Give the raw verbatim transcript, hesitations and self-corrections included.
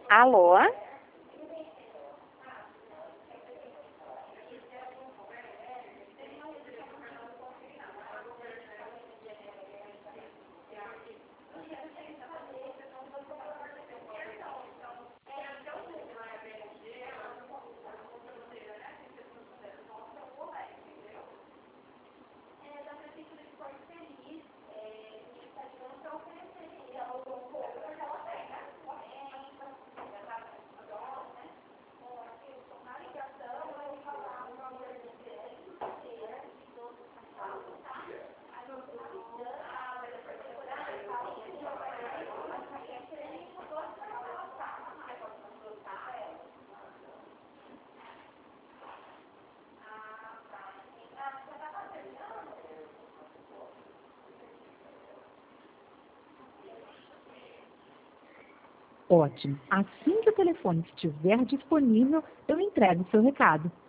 Alô? Ótimo. Assim que o telefone estiver disponível, eu entrego o seu recado.